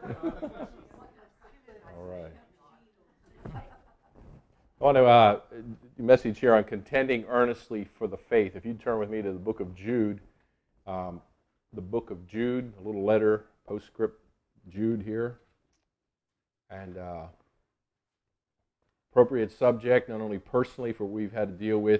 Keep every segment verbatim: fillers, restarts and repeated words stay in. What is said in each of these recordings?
All right. I want to uh, message here on contending earnestly for the faith. If you turn with me to the book of Jude, um, the book of Jude, a little letter, postscript, Jude here, and uh, appropriate subject, not only personally for what we've had to deal with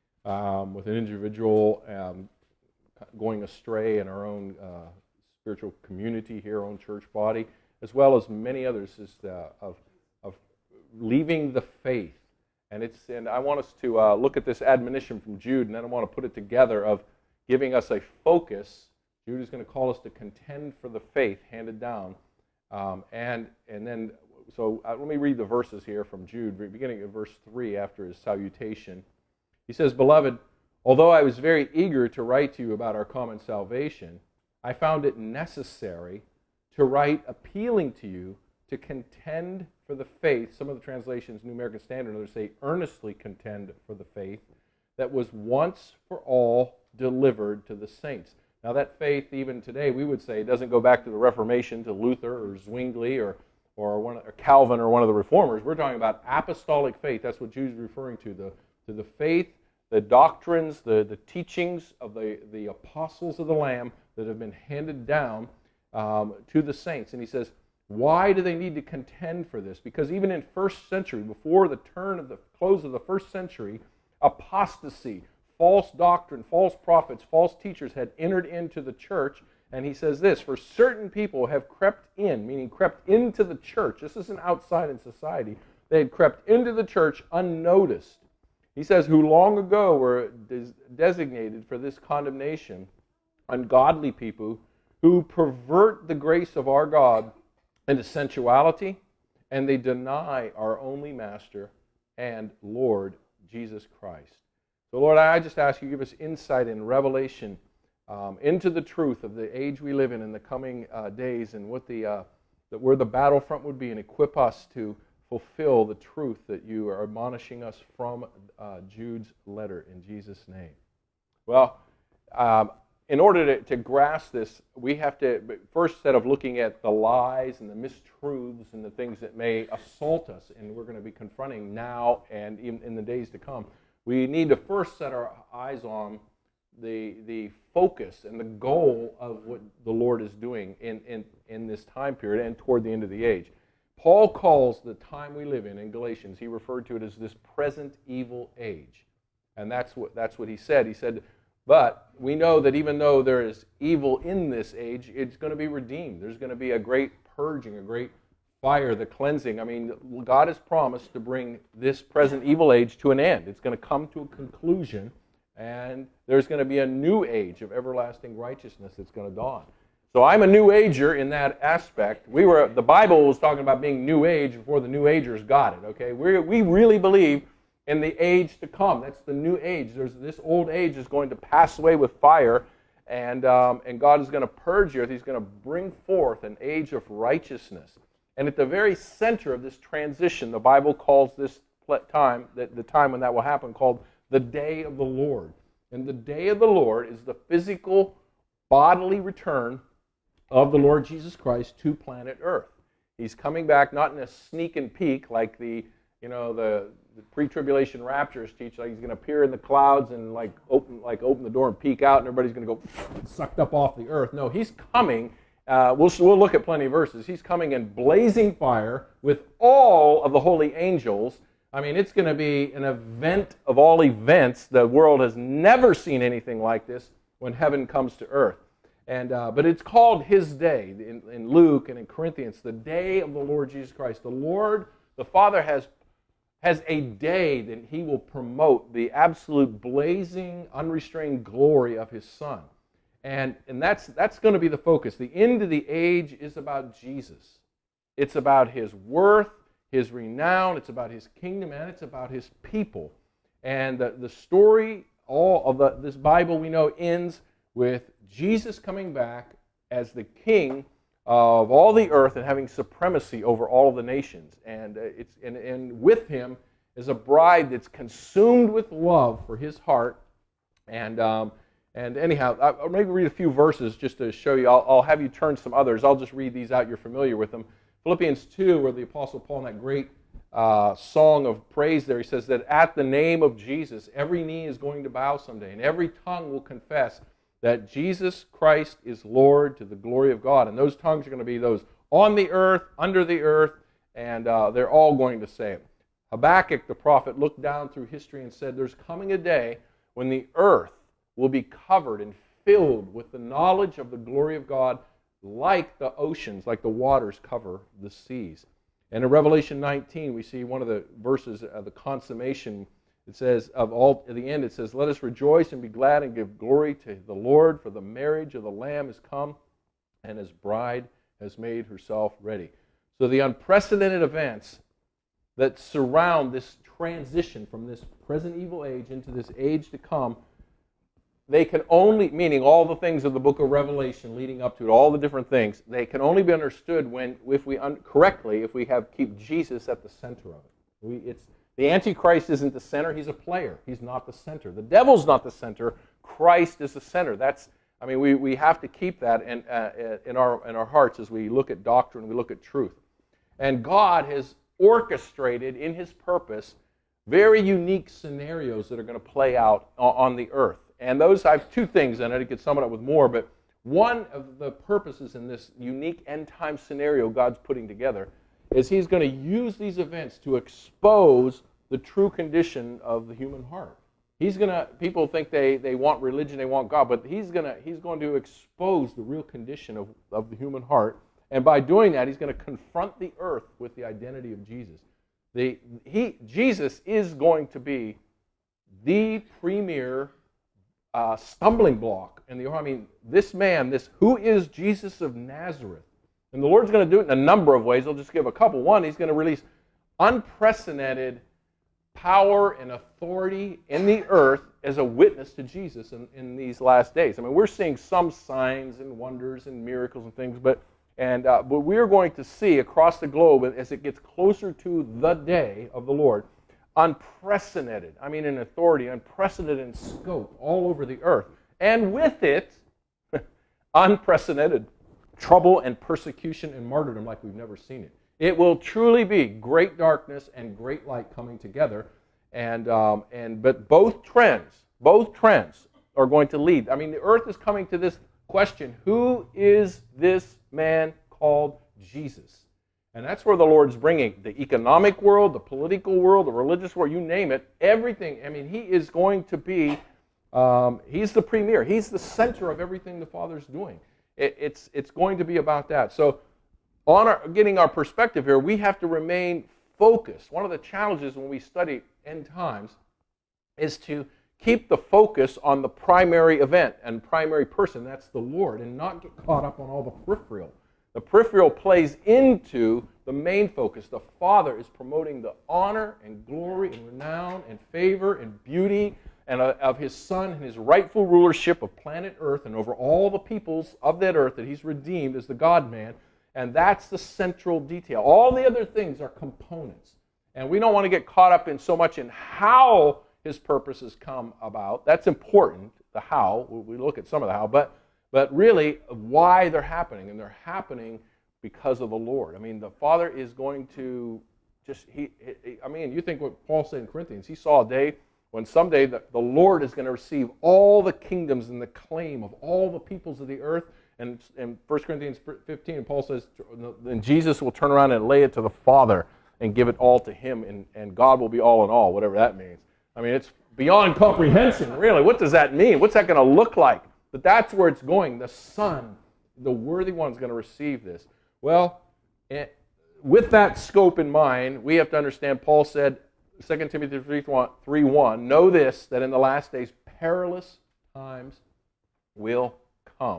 um, with an individual um, going astray in our own uh, spiritual community here, our own church body, as well as many others, is uh, of of leaving the faith. And it's and I want us to uh, look at this admonition from Jude, and then I want to put it together of giving us a focus. Jude is going to call us to contend for the faith handed down, um, and and then so uh, let me read the verses here from Jude, beginning at verse three after his salutation. He says, "Beloved, although I was very eager to write to you about our common salvation, I found it necessary to write appealing to you to contend for the faith." Some of the translations, New American Standard, others say earnestly contend for the faith that was once for all delivered to the saints. Now that faith, even today, we would say, doesn't go back to the Reformation, to Luther or Zwingli or or, one, or Calvin or one of the Reformers. We're talking about apostolic faith. That's what Jude's referring to, the, to the faith, the doctrines, the, the teachings of the, the apostles of the Lamb that have been handed down um, to the saints. And he says, why do they need to contend for this? Because even in first century, before the turn of the close of the first century, apostasy, false doctrine, false prophets, false teachers had entered into the church. And he says this, for certain people have crept in, meaning crept into the church. This isn't outside in society. They had crept into the church unnoticed. He says, who long ago were des- designated for this condemnation, ungodly people who pervert the grace of our God into sensuality, and they deny our only Master and Lord, Jesus Christ. So, Lord, I just ask you to give us insight and revelation um, into the truth of the age we live in in the coming uh, days, and what the, uh, the where the battlefront would be, and equip us to fulfill the truth that you are admonishing us from uh, Jude's letter in Jesus' name. Well, um, in order to, to grasp this, we have to, first, instead of looking at the lies and the mistruths and the things that may assault us, and we're going to be confronting now and even in the days to come, we need to first set our eyes on the the focus and the goal of what the Lord is doing in, in, in this time period and toward the end of the age. Paul calls the time we live in, in Galatians, he referred to it as this present evil age. And that's what that's what he said. He said, but we know that even though there is evil in this age, it's going to be redeemed. There's going to be a great purging, a great fire, the cleansing. I mean, God has promised to bring this present evil age to an end. It's going to come to a conclusion, and there's going to be a new age of everlasting righteousness that's going to dawn. So I'm a new ager in that aspect. We were the Bible was talking about being new age before the new agers got it. Okay, we we really believe in the age to come. That's the new age. There's this old age is going to pass away with fire, and um, and God is going to purge the earth. He's going to bring forth an age of righteousness. And at the very center of this transition, the Bible calls this time, that the time when that will happen, called the day of the Lord. And the day of the Lord is the physical, bodily return of the Lord Jesus Christ to planet Earth. He's coming back not in a sneak and peek like the, you know, the, the pre-tribulation raptures teach, like he's going to appear in the clouds and like open, like open the door and peek out, and everybody's going to go sucked up off the earth. No, he's coming. Uh, we'll, we'll look at plenty of verses. He's coming in blazing fire with all of the holy angels. I mean, it's going to be an event of all events. The world has never seen anything like this when heaven comes to earth. And uh, but it's called His day in, in Luke and in Corinthians, the day of the Lord Jesus Christ. The Lord, the Father has has a day that He will promote the absolute blazing, unrestrained glory of His Son. And, and that's, that's going to be the focus. The end of the age is about Jesus. It's about His worth, His renown, it's about His kingdom, and it's about His people. And the, the story all of the, this Bible we know ends with Jesus coming back as the King of all the earth and having supremacy over all of the nations. And, uh, it's, and, and with Him is a bride that's consumed with love for His heart, and um, And anyhow, I'll maybe read a few verses just to show you. I'll, I'll have you turn some others. I'll just read these out. You're familiar with them. Philippians two, where the Apostle Paul, in that great uh, song of praise there, he says that at the name of Jesus, every knee is going to bow someday, and every tongue will confess that Jesus Christ is Lord, to the glory of God. And those tongues are going to be those on the earth, under the earth, and uh, they're all going to say it. Habakkuk, the prophet, looked down through history and said, there's coming a day when the earth will be covered and filled with the knowledge of the glory of God, like the oceans, like the waters cover the seas. And in Revelation nineteen, we see one of the verses of the consummation. It says, of all, at the end, it says, let us rejoice and be glad and give glory to the Lord, for the marriage of the Lamb is come, and his bride has made herself ready. So the unprecedented events that surround this transition from this present evil age into this age to come, they can only, meaning all the things of the book of Revelation leading up to it, all the different things, they can only be understood when, if we un, correctly, if we have keep Jesus at the center of it. We, it's the Antichrist isn't the center; he's a player. He's not the center. The devil's not the center. Christ is the center. That's, I mean, we, we have to keep that in uh, in our in our hearts as we look at doctrine, we look at truth, and God has orchestrated in His purpose very unique scenarios that are going to play out on the earth. And those, I have two things in it. I could sum it up with more, but one of the purposes in this unique end-time scenario God's putting together is He's going to use these events to expose the true condition of the human heart. He's going to, people think they, they want religion, they want God, but He's going to, he's going to expose the real condition of, of the human heart. And by doing that, He's going to confront the earth with the identity of Jesus. The, he, Jesus is going to be the premier uh, stumbling block in the, I mean, this man, this who is Jesus of Nazareth? And the Lord's going to do it in a number of ways. I'll just give a couple. One, He's going to release unprecedented power and authority in the earth as a witness to Jesus in, in these last days. I mean, we're seeing some signs and wonders and miracles and things, but and uh, but we're going to see across the globe as it gets closer to the day of the Lord, unprecedented, I mean in authority, unprecedented in scope all over the earth. And with it, unprecedented trouble and persecution and martyrdom like we've never seen it. It will truly be great darkness and great light coming together. And, um, and but both trends, both trends are going to lead. I mean, the earth is coming to this question, who is this man called Jesus? And that's where the Lord's bringing the economic world, the political world, the religious world, you name it, everything. I mean, He is going to be, um, He's the premier. He's the center of everything the Father's doing. It, it's, it's going to be about that. So on our, getting our perspective here, we have to remain focused. One of the challenges when we study end times is to keep the focus on the primary event and primary person, that's the Lord, and not get caught up on all the peripheral. The peripheral plays into the main focus. The Father is promoting the honor and glory and renown and favor and beauty and uh, of His Son and His rightful rulership of planet Earth and over all the peoples of that earth that He's redeemed as the God-man. And that's the central detail. All the other things are components. And we don't want to get caught up in so much in how His purposes come about. That's important, the how. We look at some of the how. But, but really, why they're happening. And they're happening because of the Lord. I mean, the Father is going to just, he, he I mean, you think what Paul said in Corinthians. He saw a day when someday the, the Lord is going to receive all the kingdoms and the claim of all the peoples of the earth. And in First Corinthians fifteen, Paul says, then Jesus will turn around and lay it to the Father and give it all to Him, and, and God will be all in all, whatever that means. I mean, it's beyond comprehension, really. What does that mean? What's that going to look like? But that's where it's going. The Son, the worthy one, is going to receive this. Well, it, with that scope in mind, we have to understand, Paul said, Second Timothy three one, know this, that in the last days perilous times will come.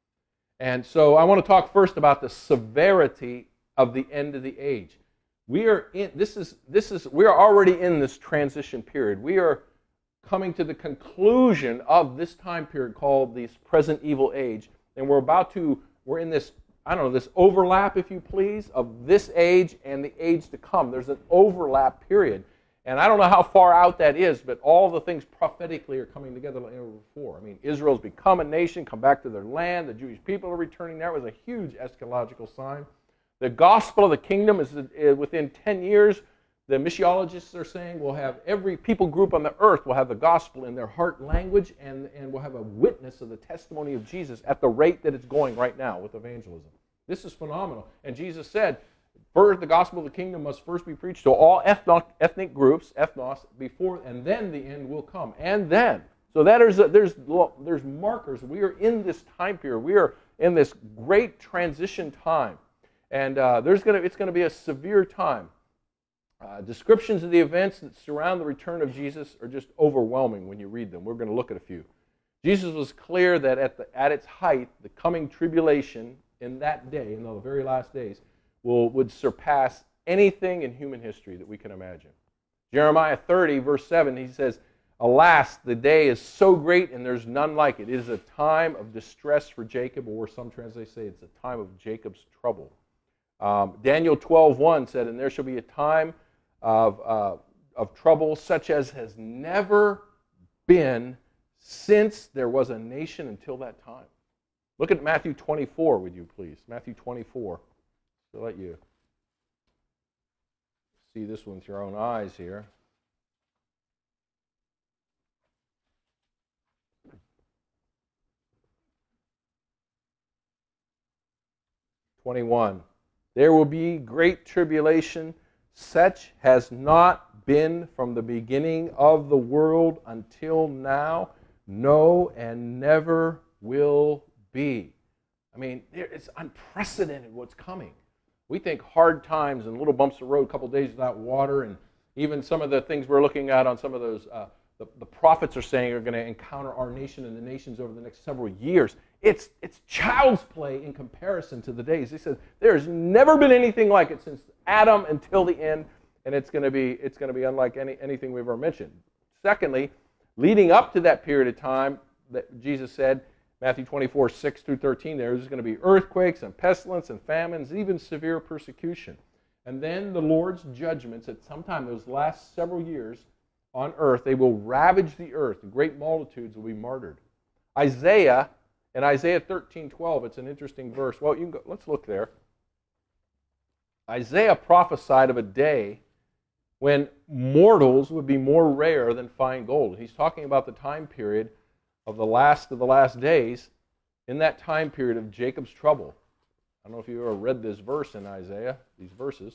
And so I want to talk first about the severity of the end of the age. We are in this is this is we are already in this transition period. We are coming to the conclusion of this time period called this present evil age, and we're about to we're in this I don't know this overlap, if you please, of this age and the age to come. There's an overlap period, And I don't know how far out that is, but all the things prophetically are coming together like never before. I mean, Israel's become a nation, come back to their land. The Jewish people are returning. That was a huge eschatological sign. The gospel of the kingdom is uh, within ten years. The missiologists are saying we'll have every people group on the earth will have the gospel in their heart language, and, and will have a witness of the testimony of Jesus at the rate that it's going right now with evangelism. This is phenomenal. And Jesus said, first, the gospel of the kingdom must first be preached to all ethnic, ethnic groups, ethnos, before, and then the end will come. And then. So that is a, there's, there's markers. We are in this time period. We are in this great transition time. And uh, there's gonna, it's going to be a severe time. Uh, descriptions of the events that surround the return of Jesus are just overwhelming when you read them. We're going to look at a few. Jesus was clear that at, the, at its height, the coming tribulation in that day, in the very last days, will would surpass anything in human history that we can imagine. Jeremiah thirty, verse seven, he says, "Alas, the day is so great and there's none like it. It is a time of distress for Jacob," or some translations say it's a time of Jacob's trouble. Um, Daniel twelve one said, "And there shall be a time of, uh, of trouble such as has never been since there was a nation until that time." Look at Matthew twenty-four, would you please? Matthew twenty-four. To let you see this one with your own eyes here. twenty-one. "There will be great tribulation, such has not been from the beginning of the world until now, no, and never will be." I mean, it's unprecedented what's coming. We think hard times and little bumps of the road, a couple of days without water, and even some of the things we're looking at on some of those, uh, the, the prophets are saying are going to encounter our nation and the nations over the next several years. It's, it's child's play in comparison to the days. He says there's never been anything like it since Adam until the end, and it's going to be, it's going to be unlike any, anything we've ever mentioned. Secondly, leading up to that period of time that Jesus said, Matthew twenty-four, six through thirteen, there's going to be earthquakes and pestilence and famines, even severe persecution. And then the Lord's judgments at sometime those last several years on earth, they will ravage the earth. Great multitudes will be martyred. Isaiah, in Isaiah thirteen twelve, it's an interesting verse. Well, you can go, let's look there. Isaiah prophesied of a day when mortals would be more rare than fine gold. He's talking about the time period of the last of the last days, in that time period of Jacob's trouble. I don't know if you ever read this verse in Isaiah, these verses.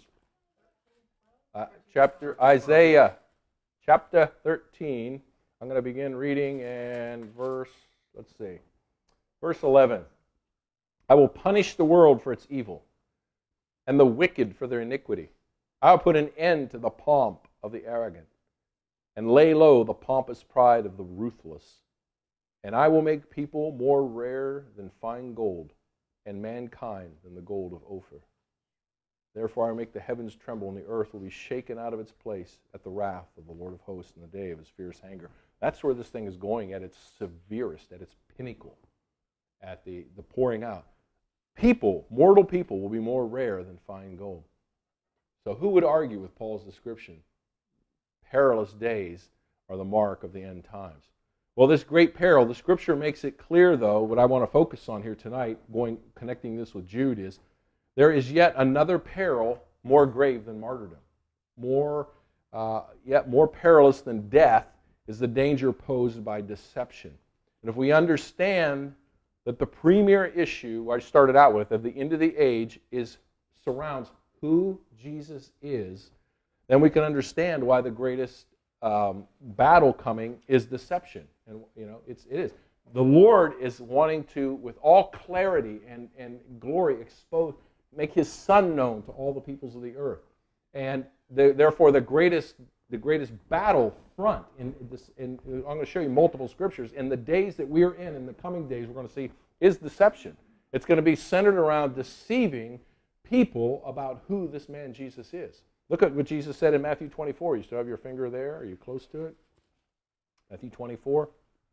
Uh, chapter Isaiah, chapter thirteen. I'm going to begin reading in verse, let's see, verse eleven. "I will punish the world for its evil, and the wicked for their iniquity. I will put an end to the pomp of the arrogant, and lay low the pompous pride of the ruthless. And I will make people more rare than fine gold, and mankind than the gold of Ophir. Therefore I will make the heavens tremble, and the earth will be shaken out of its place at the wrath of the Lord of hosts in the day of his fierce anger." That's where this thing is going at its severest, at its pinnacle, at the, the pouring out. People, mortal people, will be more rare than fine gold. So who would argue with Paul's description? Perilous days are the mark of the end times. Well, this great peril, the Scripture makes it clear, though, what I want to focus on here tonight, going connecting this with Jude, is there is yet another peril more grave than martyrdom. More, uh, yet more perilous than death is the danger posed by deception. And if we understand that the premier issue I started out with at the end of the age is surrounds who Jesus is, then we can understand why the greatest um, battle coming is deception. And you know, it's it is. The Lord is wanting to, with all clarity and, and glory, expose, make His Son known to all the peoples of the earth. And the, therefore, the greatest the greatest battle front in this. In, I'm going to show you multiple scriptures. In the days that we are in, in the coming days, we're going to see is deception. It's going to be centered around deceiving people about who this man Jesus is. Look at what Jesus said in Matthew twenty-four. You still have your finger there? Are you close to it? Matthew twenty-four,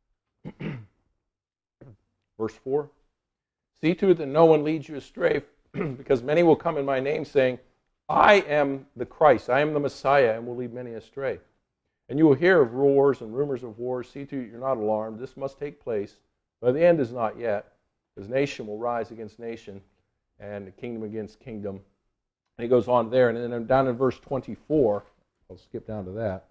verse four. "See to it that no one leads you astray, because many will come in my name, saying, I am the Christ, I am the Messiah, and will lead many astray. And you will hear of wars and rumors of wars. See to it you're not alarmed. This must take place, but the end is not yet. Because nation will rise against nation, and kingdom against kingdom. And he goes on there, and then down in verse twenty-four, I'll skip down to that.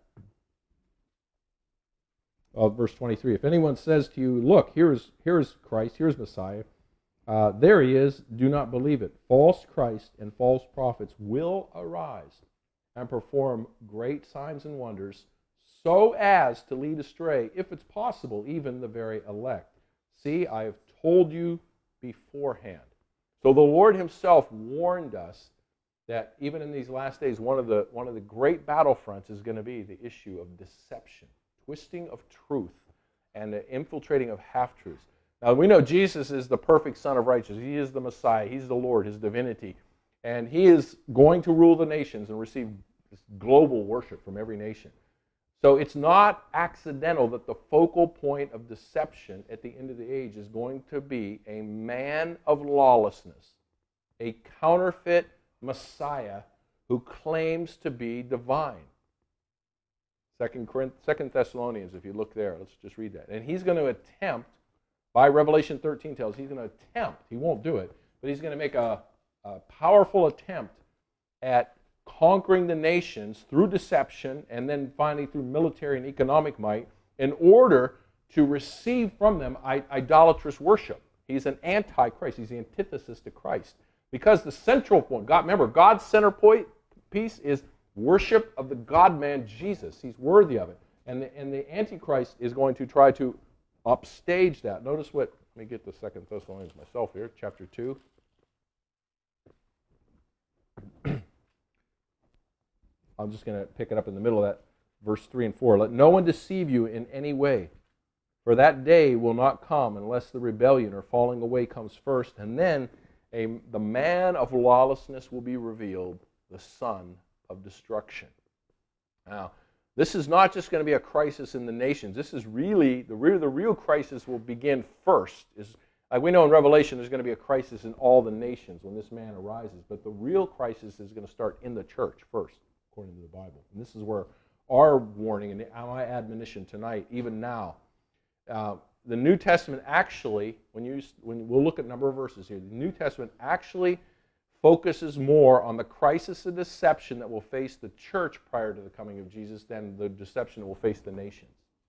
Uh, verse twenty-three, if anyone says to you, look, here is, here is Christ, here is Messiah, uh, there he is, do not believe it. False Christ and false prophets will arise and perform great signs and wonders, so as to lead astray, if it's possible, even the very elect. See, I have told you beforehand. So the Lord himself warned us that even in these last days, one of the, one of the great battlefronts is going to be the issue of deception, twisting of truth, and the infiltrating of half-truths. Now, we know Jesus is the perfect Son of Righteousness. He is the Messiah. He's the Lord, his divinity. And he is going to rule the nations and receive global worship from every nation. So it's not accidental that the focal point of deception at the end of the age is going to be a man of lawlessness, a counterfeit Messiah who claims to be divine. Second, Second Thessalonians, if you look there, let's just read that. And he's going to attempt, by Revelation thirteen tells, he's going to attempt, he won't do it, but he's going to make a, a powerful attempt at conquering the nations through deception and then finally through military and economic might in order to receive from them idolatrous worship. He's an antichrist. He's the antithesis to Christ. Because the central point, God, remember, God's center point piece is worship of the God-man Jesus. He's worthy of it. And the, and the Antichrist is going to try to upstage that. Notice what, let me get the Second Thessalonians myself here, chapter two. I'm just going to pick it up in the middle of that, verse three and four. Let no one deceive you in any way, for that day will not come unless the rebellion or falling away comes first, and then a, the man of lawlessness will be revealed, the son of destruction. Now, this is not just going to be a crisis in the nations. This is really, the real, the real crisis will begin first. Is, like we know in Revelation, there's going to be a crisis in all the nations when this man arises, but the real crisis is going to start in the church first, according to the Bible. And this is where our warning and my admonition tonight, even now, uh, the New Testament actually, when you when we'll look at a number of verses here, the New Testament actually focuses more on the crisis of deception that will face the church prior to the coming of Jesus than the deception that will face the nations.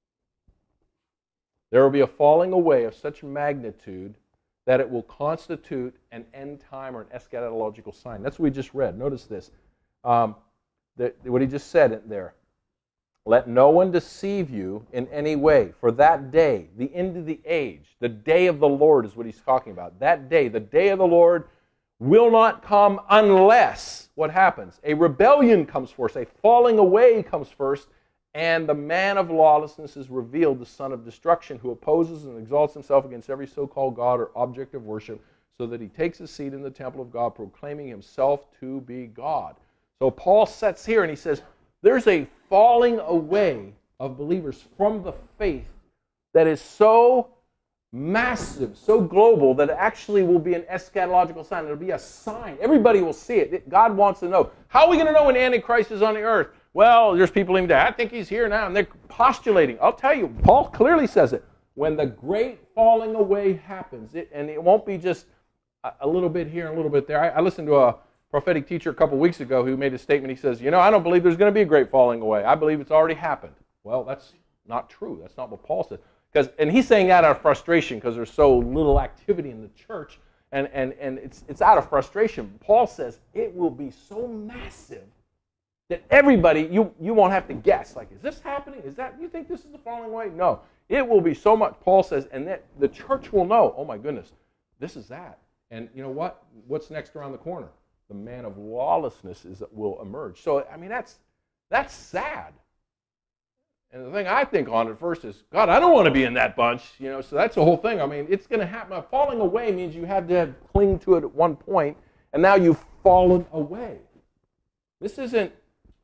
There will be a falling away of such magnitude that it will constitute an end time or an eschatological sign. That's what we just read. Notice this. Um, the, what he just said there. Let no one deceive you in any way, for that day, the end of the age, the day of the Lord is what he's talking about. That day, the day of the Lord will not come unless, what happens? A rebellion comes first, a falling away comes first, and the man of lawlessness is revealed, the son of destruction, who opposes and exalts himself against every so-called God or object of worship, so that he takes his seat in the temple of God, proclaiming himself to be God. So Paul sets here and he says, there's a falling away of believers from the faith that is so massive, so global, that it actually will be an eschatological sign. It'll be a sign. Everybody will see it. God wants to know. How are we going to know when Antichrist is on the earth? Well, there's people even there. I think he's here now, and they're postulating. I'll tell you, Paul clearly says it. When the great falling away happens, it, and it won't be just a, a little bit here and a little bit there. I, I listened to a prophetic teacher a couple weeks ago who made a statement. He says, you know, I don't believe there's going to be a great falling away. I believe it's already happened. Well, that's not true. That's not what Paul said. Because, and he's saying that out of frustration because there's so little activity in the church, and, and, and it's, it's out of frustration. Paul says it will be so massive that everybody, you, you won't have to guess. Like, is this happening? Is that, you think this is the falling away? No. It will be so much, Paul says, and that the church will know, oh my goodness, this is that. And you know what? What's next around the corner? The man of lawlessness is, will emerge. So, I mean, that's that's sad. And the thing I think on at first is, God, I don't want to be in that bunch. You know, so that's the whole thing. I mean, it's going to happen. Falling away means you had to cling to it at one point, and now you've fallen away. This isn't,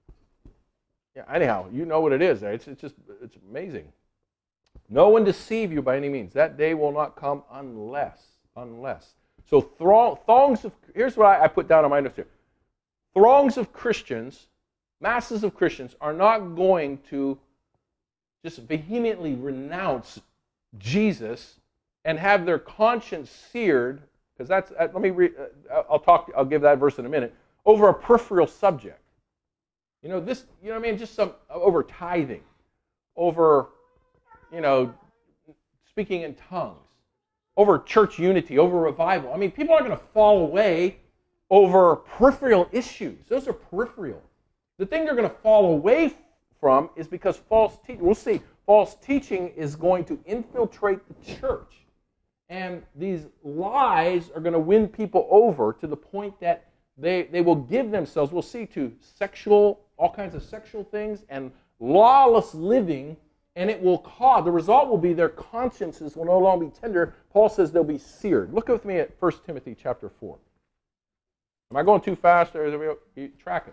yeah, anyhow, you know what it is. It's, it's just, it's amazing. No one deceive you by any means. That day will not come unless, unless. So throngs of, here's what I, I put down on my notes here. throngs of Christians, masses of Christians, are not going to just vehemently renounce Jesus and have their conscience seared, because that's, uh, let me read, uh, I'll talk, I'll give that verse in a minute, over a peripheral subject. You know, this, you know what I mean, just some, over tithing, over, you know, speaking in tongues, over church unity, over revival. I mean, people aren't going to fall away over peripheral issues. Those are peripheral. The thing they're going to fall away from is because false teaching, we'll see, false teaching is going to infiltrate the church. And these lies are going to win people over to the point that they, they will give themselves, we'll see, to sexual, all kinds of sexual things and lawless living, and it will cause, the result will be their consciences will no longer be tender. Paul says they'll be seared. Look with me at First Timothy chapter four. Am I going too fast, or are you tracking?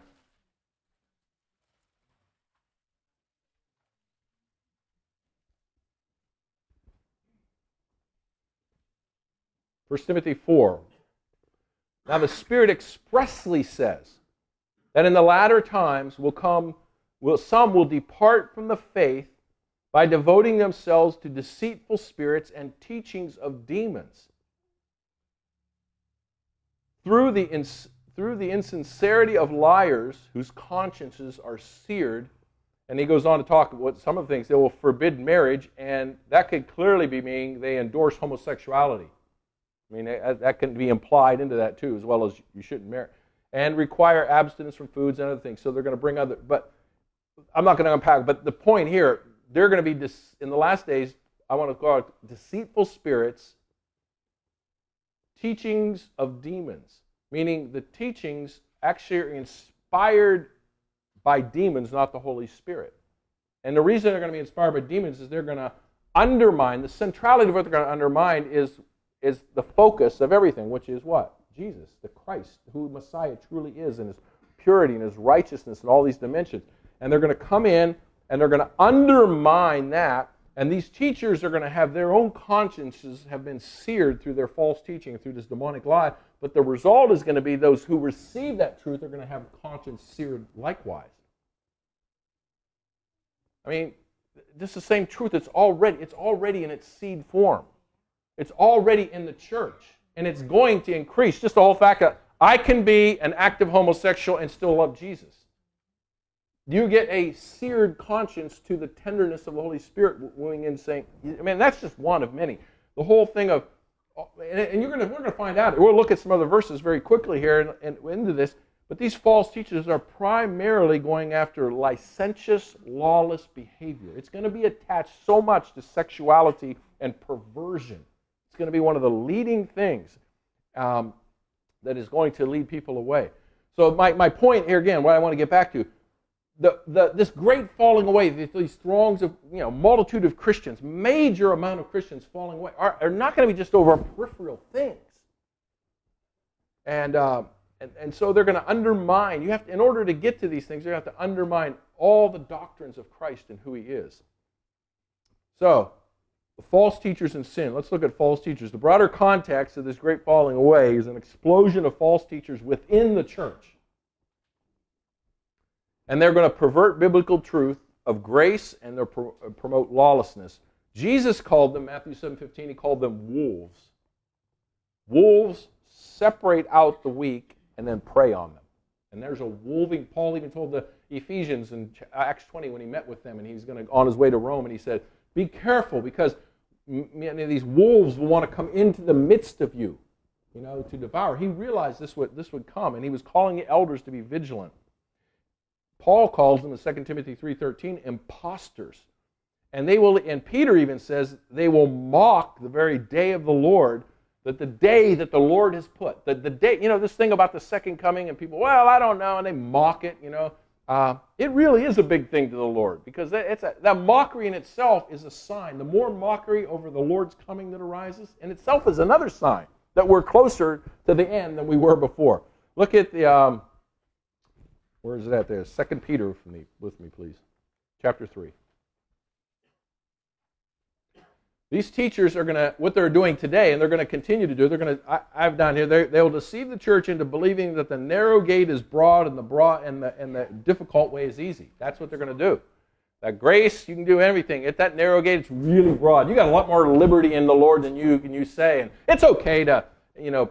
First Timothy four. Now the Spirit expressly says that in the latter times will come, will, some will depart from the faith by devoting themselves to deceitful spirits and teachings of demons. Through the, ins, through the insincerity of liars whose consciences are seared, and he goes on to talk about some of the things, they will forbid marriage, and that could clearly be meaning they endorse homosexuality. I mean, that can be implied into that too, as well as you shouldn't marry. And require abstinence from foods and other things. So they're going to bring other, but I'm not going to unpack. But the point here, they're going to be, in the last days, I want to call it deceitful spirits, teachings of demons. Meaning the teachings actually are inspired by demons, not the Holy Spirit. And the reason they're going to be inspired by demons is they're going to undermine, the centrality of what they're going to undermine is is the focus of everything, which is what? Jesus, the Christ, who Messiah truly is, and his purity and his righteousness and all these dimensions. And they're going to come in and they're going to undermine that, and these teachers are going to have their own consciences have been seared through their false teaching, through this demonic lie, but the result is going to be those who receive that truth are going to have conscience seared likewise. I mean, this is the same truth. It's already, it's already in its seed form. It's already in the church, and it's going to increase. Just the whole fact that I can be an active homosexual and still love Jesus. You get a seared conscience to the tenderness of the Holy Spirit wooing in saying, I mean, that's just one of many. The whole thing of, and you're gonna, we're going to find out, we'll look at some other verses very quickly here and, and into this, but these false teachers are primarily going after licentious, lawless behavior. It's going to be attached so much to sexuality and perversion. It's going to be one of the leading things um, that is going to lead people away. So my, my point here, again, what I want to get back to, the, the, this great falling away, these throngs of, you know, multitude of Christians, major amount of Christians falling away, are, are not going to be just over peripheral things. And, uh, and, and so they're going to undermine, you have to, in order to get to these things, you have to undermine all the doctrines of Christ and who he is. So, the false teachers and sin. Let's look at false teachers. The broader context of this great falling away is an explosion of false teachers within the church. And they're going to pervert biblical truth of grace, and they'll pro- promote lawlessness. Jesus called them, Matthew seven fifteen, he called them wolves. Wolves separate out the weak and then prey on them. And there's a wolving, Paul even told the Ephesians in Acts twenty when he met with them and he was going to on his way to Rome, and he said, be careful, because many of these wolves will want to come into the midst of you, you know, to devour. He realized this would, this would come, and he was calling the elders to be vigilant. Paul calls them in Second Timothy three thirteen imposters. And they will, and Peter even says they will mock the very day of the Lord, that the day that the Lord has put. The, the day, you know, this thing about the second coming, and people, well, I don't know, and they mock it, you know. Uh, it really is a big thing to the Lord, because it's a, that mockery in itself is a sign. The more mockery over the Lord's coming that arises in itself is another sign that we're closer to the end than we were before. Look at the, um, where is it at there? Second Peter with me, with me, please. Chapter three. These teachers are going to, what they're doing today, and they're going to continue to do, they're going to, I, I've down here, they will deceive the church into believing that the narrow gate is broad and the broad and the, and the difficult way is easy. That's what they're going to do. That grace, you can do everything. At that narrow gate, it's really broad. You got a lot more liberty in the Lord than you can you say, and it's okay to, you know,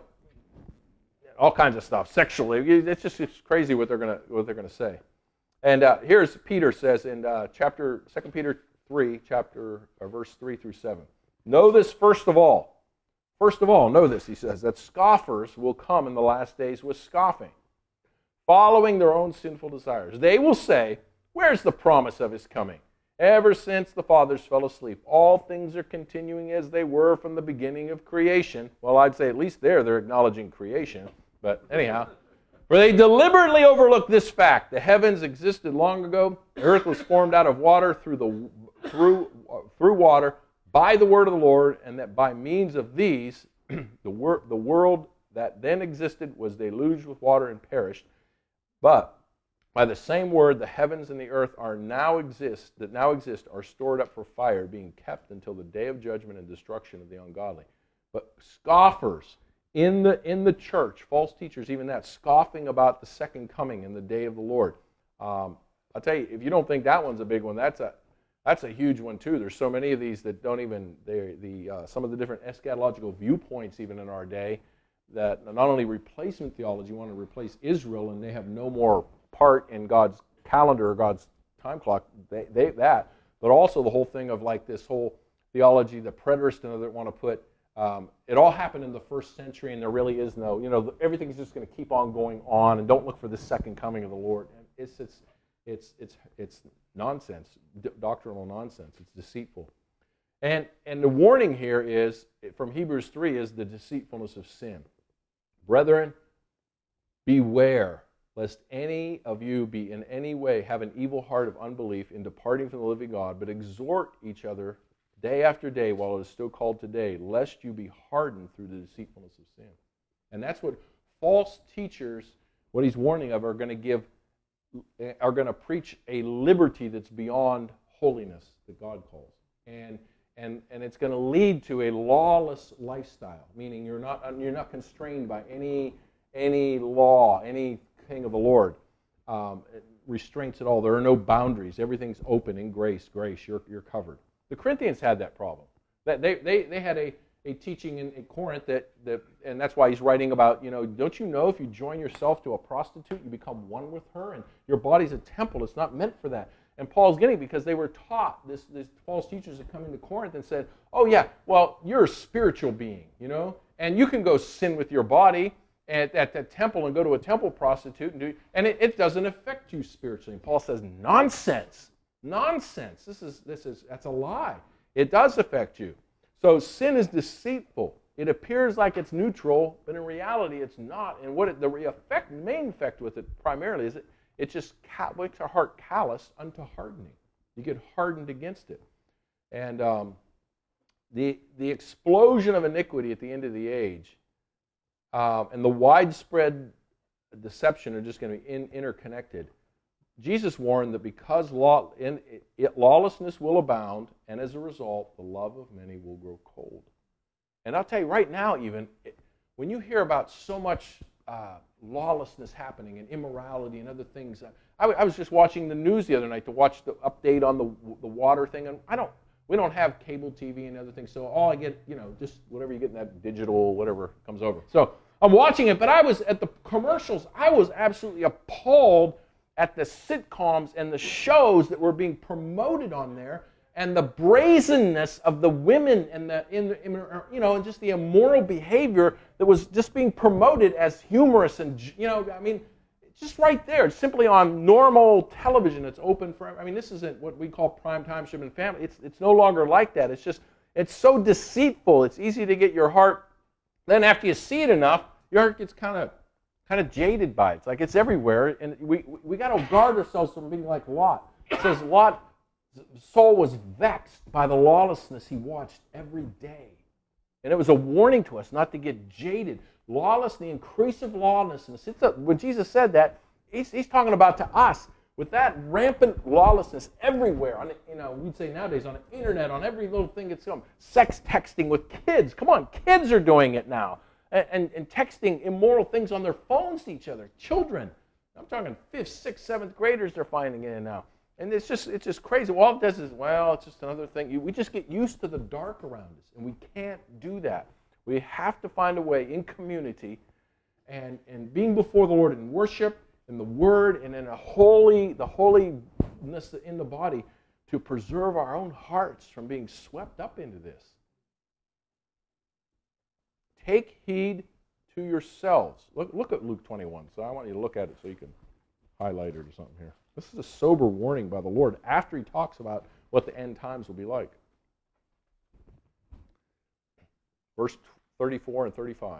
all kinds of stuff sexually. It's just it's crazy what they're going to what they're going to say. And uh, here's Peter says in uh, chapter Second Peter three, chapter or verse three through seven. Know this first of all. First of all, know this, he says, that scoffers will come in the last days with scoffing, following their own sinful desires. They will say, where's the promise of his coming? Ever since the fathers fell asleep, all things are continuing as they were from the beginning of creation. Well, I'd say at least there they're acknowledging creation. But anyhow, for they deliberately overlook this fact. The heavens existed long ago. The earth was formed out of water through the through through water by the word of the Lord, and that by means of these, the wor- the world that then existed was deluged with water and perished. But by the same word, the heavens and the earth are now exist that now exist are stored up for fire, being kept until the day of judgment and destruction of the ungodly. But scoffers in the in the church, false teachers, even that, scoffing about the second coming and the day of the Lord. Um, I'll tell you, if you don't think that one's a big one, that's a that's a huge one too. There's so many of these that don't even they the uh, some of the different eschatological viewpoints even in our day that not only replacement theology want to replace Israel and they have no more part in God's calendar or God's time clock, they, they that, but also the whole thing of like this whole theology, the preterist and other want to put, um, it all happened in the first century and there really is no, you know, everything's just going to keep on going on and don't look for the second coming of the Lord. And it's it's it's it's it's nonsense, d- doctrinal nonsense. It's deceitful. And and the warning here is from Hebrews three is the deceitfulness of sin. Brethren, beware lest any of you be in any way have an evil heart of unbelief in departing from the living God, but exhort each other day after day while it is still called today, lest you be hardened through the deceitfulness of sin. And that's what false teachers, what he's warning of, are going to give, are going to preach a liberty that's beyond holiness that God calls. And and and it's going to lead to a lawless lifestyle, meaning you're not you're not constrained by any any law, any thing of the Lord, um, restraints at all. There are no boundaries. Everything's open in grace. Grace, you're you're covered. The Corinthians had that problem. That they they they had a, a teaching in, in Corinth that, that and that's why he's writing about, you know, don't you know if you join yourself to a prostitute, you become one with her, and your body's a temple. It's not meant for that. And Paul's getting, because they were taught, this, this false teachers had come into Corinth and said, oh yeah, well, you're a spiritual being, you know, and you can go sin with your body at, at that temple and go to a temple prostitute and do, and it, it doesn't affect you spiritually. And Paul says, nonsense, nonsense. This is this is that's a lie. It does affect you. So sin is deceitful. It appears like it's neutral, but in reality, it's not. And what it, the effect, main effect with it primarily is it it just makes our heart callous unto hardening. You get hardened against it, and um, the the explosion of iniquity at the end of the age. Um, and the widespread deception are just going to be in, interconnected. Jesus warned that because law, in, it, lawlessness will abound, and as a result, the love of many will grow cold. And I'll tell you right now, even, it, when you hear about so much uh, lawlessness happening and immorality and other things, uh, I, I was just watching the news the other night to watch the update on the, the water thing, and I don't, we don't have cable T V and other things, so all I get, you know, just whatever you get in that digital, whatever comes over. So I'm watching it, but I was at the commercials, I was absolutely appalled at the sitcoms and the shows that were being promoted on there, and the brazenness of the women and the, in, in, you know, and just the immoral behavior that was just being promoted as humorous and, you know, I mean, just right there, it's simply on normal television. It's open for, I mean, this isn't what we call prime time Ship and Family. It's it's no longer like that. It's just, it's so deceitful. It's easy to get your heart. Then after you see it enough, your heart gets kind of kind of jaded by it. It's like it's everywhere, and we we got to guard ourselves from being like Lot. It says Lot's soul was vexed by the lawlessness he watched every day. And it was a warning to us not to get jaded. Lawless, the increase of lawlessness. It's a, when Jesus said that, he's, he's talking about to us. with that rampant lawlessness everywhere, on, you know, we'd say nowadays on the internet, on every little thing that's come, sex texting with kids. Come on, kids are doing it now. And, and, and texting immoral things on their phones to each other. Children. I'm talking fifth, sixth, seventh graders they're finding it in now. And it's just it's just crazy. All it does is, well, it's just another thing. We just get used to the dark around us, and we can't do that. We have to find a way in community and, and being before the Lord in worship, in the Word, and in a holy, the holiness in the body to preserve our own hearts from being swept up into this. Take heed to yourselves. Look, look at Luke twenty-one. So I want you to look at it so you can highlight it or something here. This is a sober warning by the Lord after he talks about what the end times will be like. Verse thirty-four and thirty-five.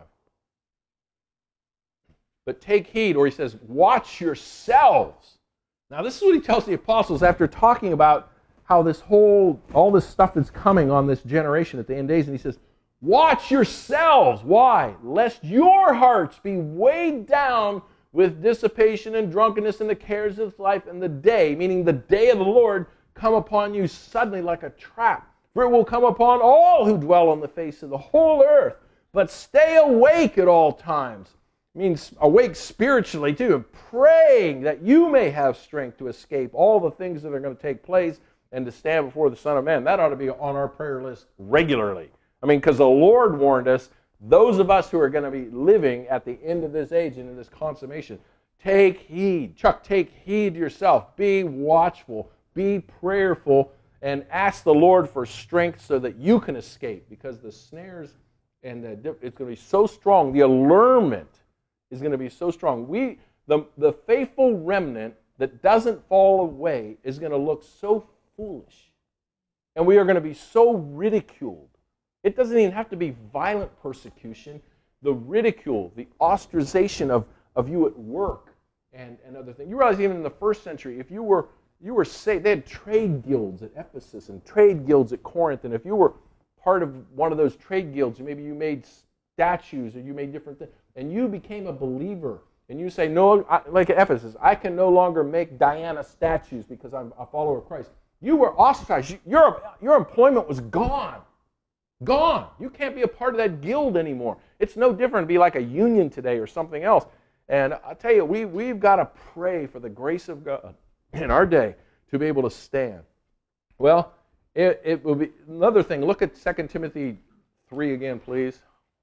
But take heed, or he says, watch yourselves. Now this is what he tells the apostles after talking about how this whole, all this stuff that's coming on this generation at the end days. And he says, watch yourselves. Why? Lest your hearts be weighed down with dissipation and drunkenness and the cares of life, and the day, meaning the day of the Lord, come upon you suddenly like a trap. For it will come upon all who dwell on the face of the whole earth. But stay awake at all times. It means awake spiritually too, and praying that you may have strength to escape all the things that are going to take place and to stand before the Son of Man. That ought to be on our prayer list regularly. I mean, because the Lord warned us, those of us who are going to be living at the end of this age and in this consummation, take heed. Chuck, take heed yourself. Be watchful. Be prayerful. And ask the Lord for strength so that you can escape. Because the snares and the, it's going to be so strong. The allurement is going to be so strong. We, the, the faithful remnant that doesn't fall away is going to look so foolish. And we are going to be so ridiculed. It doesn't even have to be violent persecution. The ridicule, the ostracization of, of you at work and, and other things. You realize even in the first century, if you were you were saved, they had trade guilds at Ephesus and trade guilds at Corinth. And if you were part of one of those trade guilds, maybe you made statues or you made different things, and you became a believer, and you say, no, I, like at Ephesus, I can no longer make Diana statues because I'm a follower of Christ. You were ostracized. Your, your employment was gone. Gone. You can't be a part of that guild anymore. It's no different to be like a union today or something else. And I tell you, we, we've got to pray for the grace of God in our day to be able to stand. Well, it, it will be another thing. Look at Second Timothy three again, please.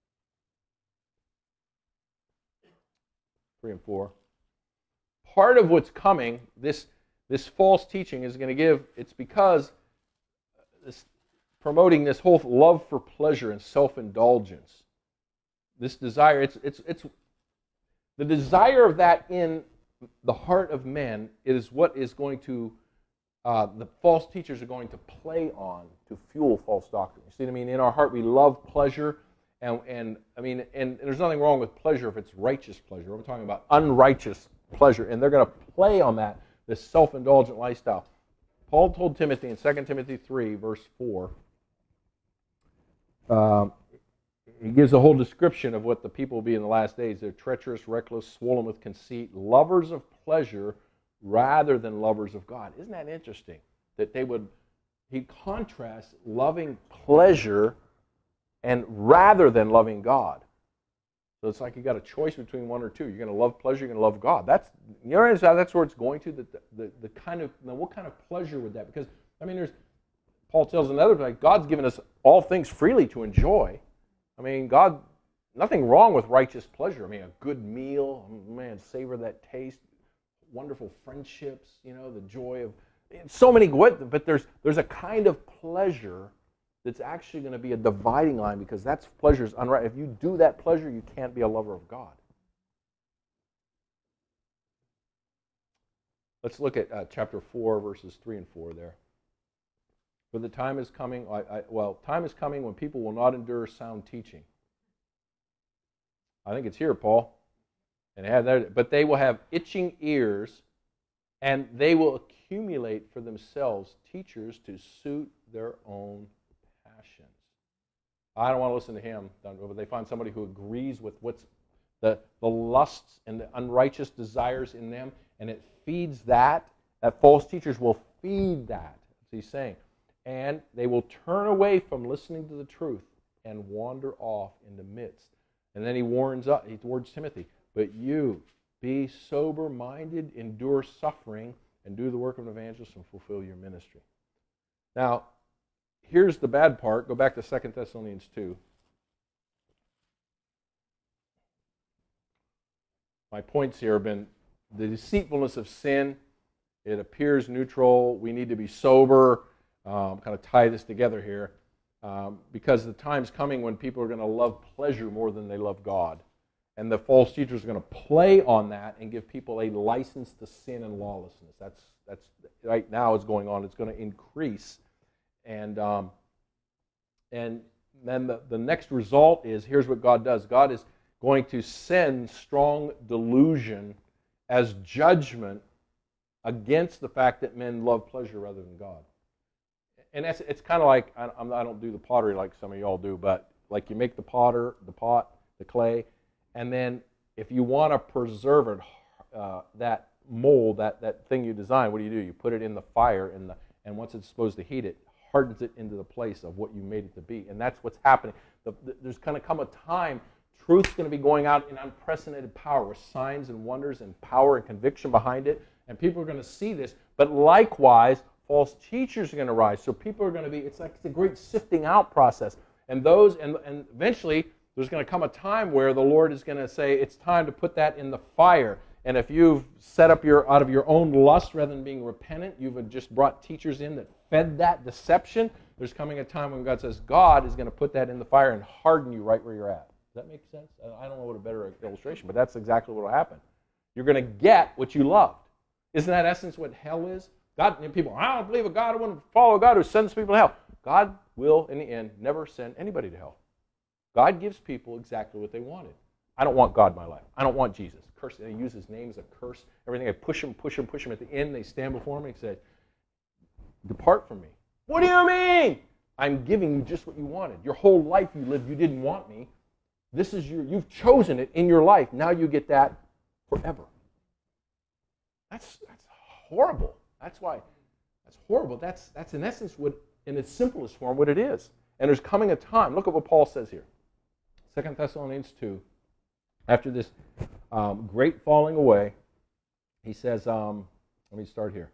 three and four. Part of what's coming, this, this false teaching is going to give, it's because this promoting this whole love for pleasure and self-indulgence. This desire, it's it's it's the desire of that in the heart of men is what is going to, uh, the false teachers are going to play on to fuel false doctrine. You see what I mean? In our heart we love pleasure, and, and I mean, and, and there's nothing wrong with pleasure if it's righteous pleasure. We're talking about unrighteous pleasure, and they're going to play on that, this self-indulgent lifestyle. Paul told Timothy in Second Timothy three, verse four, Um, he gives a whole description of what the people will be in the last days. They're treacherous, reckless, swollen with conceit, lovers of pleasure rather than lovers of God. Isn't that interesting? That they would, he contrasts loving pleasure and rather than loving God. So it's like you got a choice between one or two. You're going to love pleasure, you're going to love God. That's, you know, that's where it's going to. The, the, the kind of, now what kind of pleasure would that? Because, I mean, there's, Paul tells another, like, God's given us all things freely to enjoy. I mean, God, nothing wrong with righteous pleasure. I mean, a good meal, man, savor that taste, wonderful friendships, you know, the joy of, so many, but there's there's a kind of pleasure that's actually going to be a dividing line because that's pleasure is unright. If you do that pleasure, you can't be a lover of God. Let's look at uh, chapter four, verses three and four there. For the time is coming, I, I, well, time is coming when people will not endure sound teaching. I think it's here, Paul. And have that, but they will have itching ears, and they will accumulate for themselves teachers to suit their own passions. I don't want to listen to him, but they find somebody who agrees with what's the, the lusts and the unrighteous desires in them, and it feeds that, That false teachers will feed that, as he's saying. And they will turn away from listening to the truth and wander off in the midst. And then he warns up, he warns Timothy, but you, be sober-minded, endure suffering, and do the work of an evangelist and fulfill your ministry. Now, here's the bad part. Go back to Second Thessalonians two. My points here have been the deceitfulness of sin. It appears neutral. We need to be sober. Um, kind of tie this together here. Um, because the time's coming when people are going to love pleasure more than they love God. And the false teachers are going to play on that and give people a license to sin and lawlessness. That's, that's right now is going on. It's going to increase. And, um, and then the, the next result is, here's what God does. God is going to send strong delusion as judgment against the fact that men love pleasure rather than God. And that's, it's kind of like, I, I'm, I don't do the pottery like some of y'all do, but like you make the potter, the pot, the clay, and then if you want to preserve it, uh, that mold, that, that thing you design, what do you do? You put it in the fire, and, the, and once it's supposed to heat it, hardens it into the place of what you made it to be. And that's what's happening. The, the, there's going to come a time, truth's going to be going out in unprecedented power with signs and wonders and power and conviction behind it, and people are going to see this. But likewise, false teachers are going to rise. So people are going to be, it's like it's a great sifting out process. And those, and, and eventually, there's going to come a time where the Lord is going to say, it's time to put that in the fire. And if you've set up your, out of your own lust rather than being repentant, you've just brought teachers in that fed that deception, there's coming a time when God says, God is going to put that in the fire and harden you right where you're at. Does that make sense? I don't know what a better illustration, but that's exactly what will happen. You're going to get what you loved. Isn't that essence what hell is? God, people, I don't believe a God who wouldn't follow a God who sends people to hell. God will, in the end, never send anybody to hell. God gives people exactly what they wanted. I don't want God in my life. I don't want Jesus. Curse. They use his name as a curse. Everything. I push him, push him, push him. At the end, they stand before me and say, depart from me. What do you mean? I'm giving you just what you wanted. Your whole life you lived, you didn't want me. This is your, you've chosen it in your life. Now you get that forever. That's, that's horrible. That's why, that's horrible. That's, that's in essence what, in its simplest form, what it is. And there's coming a time. Look at what Paul says here. Second Thessalonians two. After this um, great falling away, he says, um, let me start here.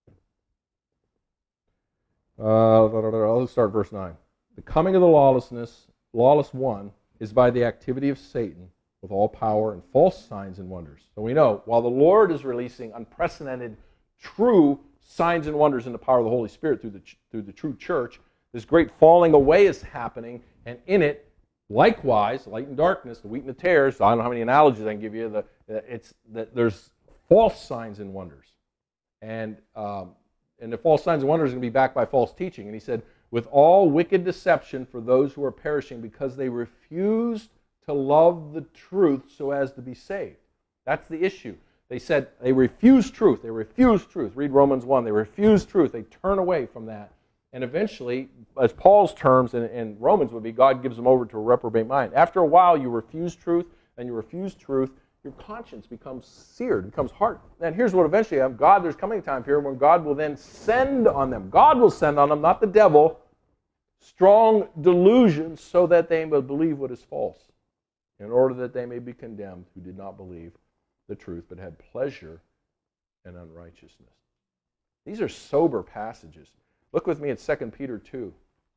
Uh, let's start verse nine. The coming of the lawlessness, lawless one, is by the activity of Satan with all power and false signs and wonders. So we know, while the Lord is releasing unprecedented true signs and wonders in the power of the Holy Spirit through the, through the true church, this great falling away is happening, and in it, likewise, light and darkness, the wheat and the tares, I don't know how many analogies I can give you, the, it's that there's false signs and wonders. And, um, and the false signs and wonders are going to be backed by false teaching. And he said, with all wicked deception for those who are perishing because they refused to love the truth so as to be saved. That's the issue. They said they refuse truth. They refuse truth. Read Romans one. They refuse truth. They turn away from that. And eventually, as Paul's terms in, in Romans would be, God gives them over to a reprobate mind. After a while, you refuse truth, and you refuse truth, your conscience becomes seared, becomes hard. And here's what eventually happens. God, there's coming a time here when God will then send on them. God will send on them, not the devil, strong delusions so that they may believe what is false, in order that they may be condemned who did not believe the truth, but had pleasure in unrighteousness. These are sober passages. Look with me at Second Peter two.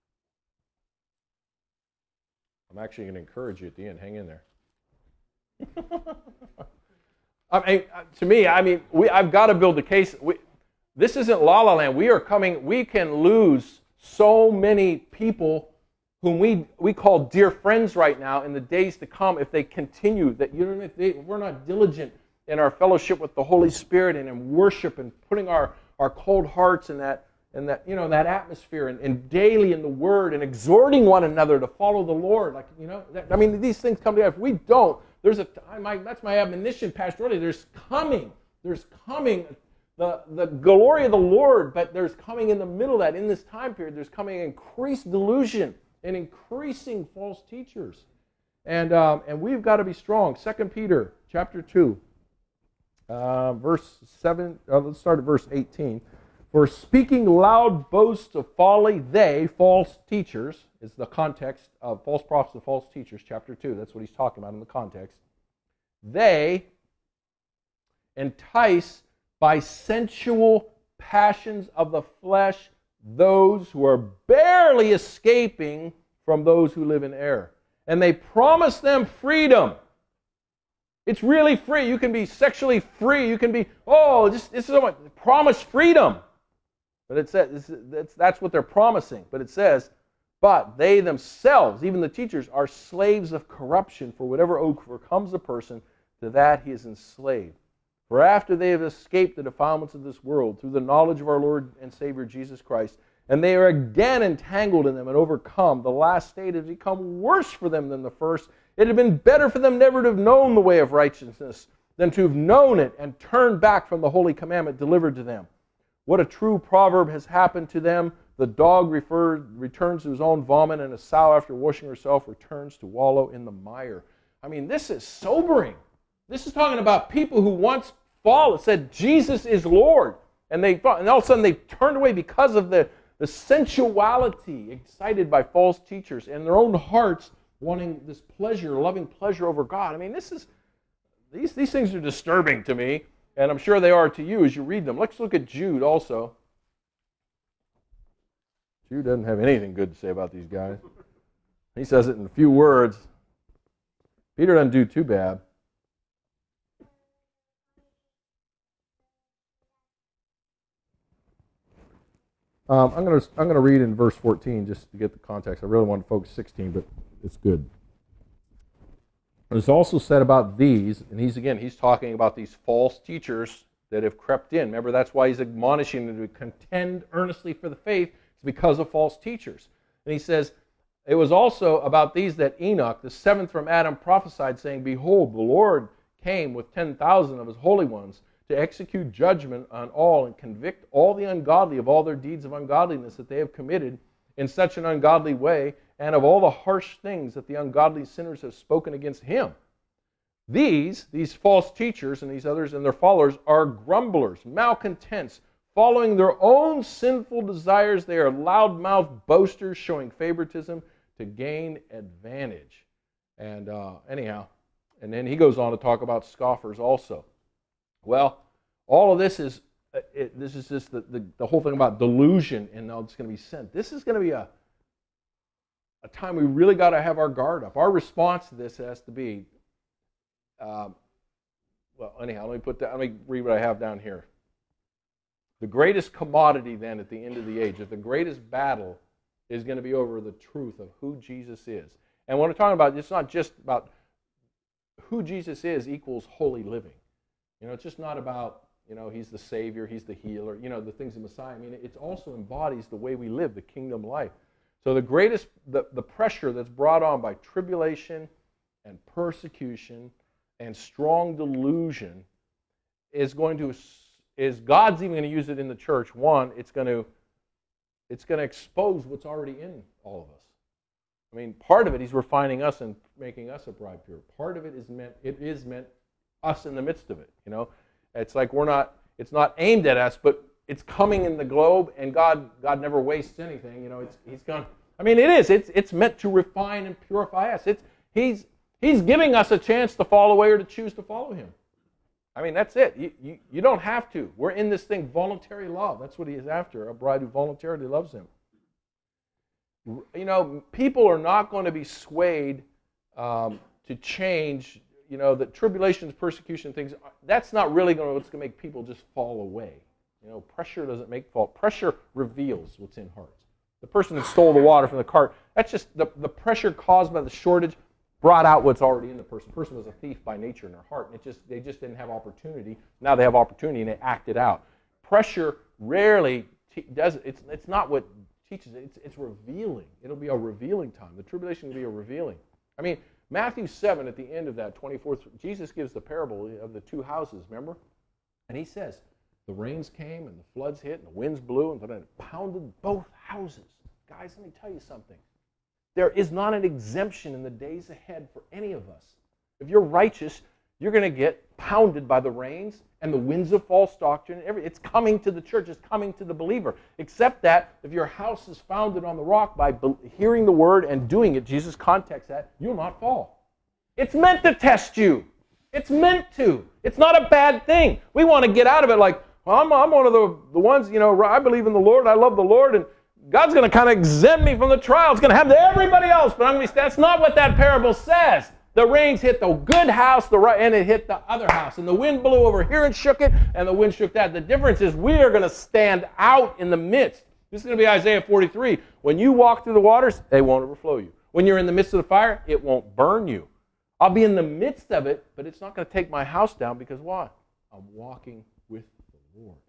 I'm actually going to encourage you at the end. Hang in there. I mean, to me, I mean, we, I've got to build a case. We, this isn't La La Land. We are coming, we can lose so many people whom we, we call dear friends right now in the days to come if they continue, that you know, if, they, if we're not diligent in our fellowship with the Holy Spirit and in worship and putting our, our cold hearts in that, in that, you know, that atmosphere and, and daily in the Word and exhorting one another to follow the Lord. Like, you know, that, I mean, these things come together. If we don't, there's a, my, that's my admonition pastorally. There's coming, there's coming the, the glory of the Lord, but there's coming in the middle of that, in this time period, there's coming increased delusion and increasing false teachers. And, um, and we've got to be strong. Second Peter chapter two. Uh, verse seven, uh, let's start at verse eighteen. For speaking loud boasts of folly, they, false teachers, is the context of false prophets and false teachers, chapter two. That's what he's talking about in the context. They entice by sensual passions of the flesh those who are barely escaping from those who live in error. And they promise them freedom. It's really free. You can be sexually free. You can be, oh, just, this is so much. Promise freedom. But it says, that's, that's what they're promising. But it says, but they themselves, even the teachers, are slaves of corruption, for whatever overcomes a person, to that he is enslaved. For after they have escaped the defilements of this world through the knowledge of our Lord and Savior Jesus Christ, and they are again entangled in them and overcome, the last state has become worse for them than the first. It had been better for them never to have known the way of righteousness than to have known it and turned back from the holy commandment delivered to them. What a true proverb has happened to them. The dog referred, returns to his own vomit, and a sow after washing herself returns to wallow in the mire. I mean, this is sobering. This is talking about people who once followed, said Jesus is Lord, and they and all of a sudden they turned away because of the, the sensuality excited by false teachers and their own hearts wanting this pleasure, loving pleasure over God. I mean, this is these these things are disturbing to me, and I'm sure they are to you as you read them. Let's look at Jude also. Jude doesn't have anything good to say about these guys. He says it in a few words. Peter doesn't do too bad. Um, I'm going to I'm going to read in verse fourteen just to get the context. I really want to focus sixteen, but it's good. It's also said about these, and he's again he's talking about these false teachers that have crept in. Remember, that's why he's admonishing them to contend earnestly for the faith. It's because of false teachers. And he says, it was also about these that Enoch, the seventh from Adam, prophesied, saying, Behold, the Lord came with ten thousand of his holy ones to execute judgment on all and convict all the ungodly of all their deeds of ungodliness that they have committed in such an ungodly way, and of all the harsh things that the ungodly sinners have spoken against him. These, these false teachers and these others and their followers are grumblers, malcontents, following their own sinful desires. They are loud-mouthed boasters, showing favoritism to gain advantage. And uh, anyhow, and then he goes on to talk about scoffers also. Well, all of this is it, this is just the, the, the whole thing about delusion and how it's going to be sent. This is going to be a a time we really got to have our guard up. Our response to this has to be, um, well, anyhow, let me put that. Let me read what I have down here. The greatest commodity then at the end of the age, the greatest battle is going to be over the truth of who Jesus is. And what I'm talking about, it's not just about who Jesus is equals holy living. You know, it's just not about, you know, he's the Savior, he's the healer, you know, the things of Messiah. I mean, it also embodies the way we live, the kingdom life. So the greatest, the, the pressure that's brought on by tribulation and persecution and strong delusion is going to, is God's even going to use it in the church. One, it's going to, it's going to expose what's already in all of us. I mean, part of it, he's refining us and making us a bride pure. Part of it is meant, it is meant us in the midst of it, you know. It's like we're not, it's not aimed at us, but it's coming in the globe, and God God never wastes anything, you know. It's he's gone. I mean, it is. It's it's meant to refine and purify us. It's he's he's giving us a chance to fall away or to choose to follow him. I mean, that's it. You, you, you don't have to. We're in this thing, voluntary love. That's what he is after, a bride who voluntarily loves him. You know, people are not going to be swayed um, to change. You know, the tribulations, persecution, things, that's not really going to, what's going to make people just fall away. You know, pressure doesn't make fall. Pressure reveals what's in hearts. The person that stole the water from the cart, that's just, the, the pressure caused by the shortage brought out what's already in the person. The person was a thief by nature in their heart, and it just they just didn't have opportunity. Now they have opportunity, and they act it out. Pressure rarely te- does, it's, it's not what teaches it, it's, it's revealing. It'll be a revealing time. The tribulation will be a revealing. I mean, Matthew seven, at the end of that, twenty-fourth, Jesus gives the parable of the two houses, remember? And he says, the rains came and the floods hit and the winds blew and it pounded both houses. Guys, let me tell you something. There is not an exemption in the days ahead for any of us. If you're righteous, you're going to get pounded by the rains and the winds of false doctrine. It's coming to the church. It's coming to the believer. Except that if your house is founded on the rock by hearing the word and doing it, Jesus contexts that, you'll not fall. It's meant to test you. It's meant to. It's not a bad thing. We want to get out of it like, well, I'm, I'm one of the, the ones, you know, I believe in the Lord, I love the Lord, and God's going to kind of exempt me from the trial. It's going to happen to everybody else, but I'm going to be, that's not what that parable says. The rains hit the good house, the right, and it hit the other house. And the wind blew over here and shook it, and the wind shook that. The difference is we are going to stand out in the midst. This is going to be Isaiah forty-three. When you walk through the waters, they won't overflow you. When you're in the midst of the fire, it won't burn you. I'll be in the midst of it, but it's not going to take my house down because why? I'm walking with the Lord.